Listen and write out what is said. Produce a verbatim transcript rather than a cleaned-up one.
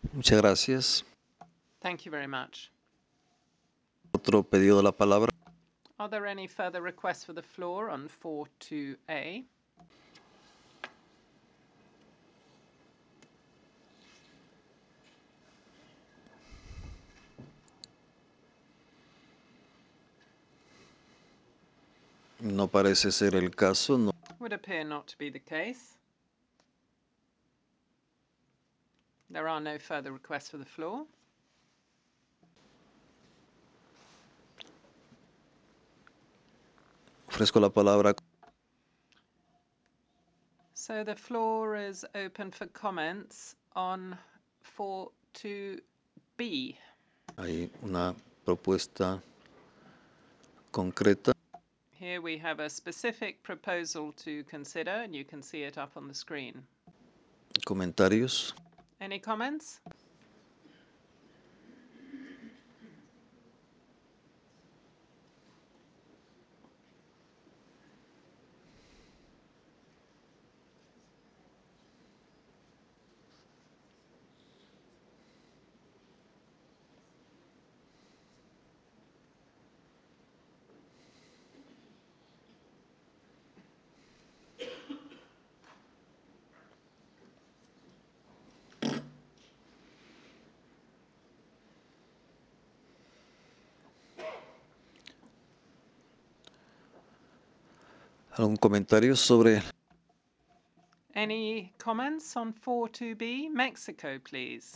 Muchas gracias. Thank you very much. Otro pedido de la palabra. Are there any further requests for the floor on four two A? No parece ser el caso. No. Would appear not to be the case. There are no further requests for the floor. Ofrezco la palabra. So the floor is open for comments on four two B. Hay una propuesta concreta. Here we have a specific proposal to consider, and you can see it up on the screen. Comentarios. Any comments? ¿Algún comentario sobre Any comments on four two B? Mexico, please.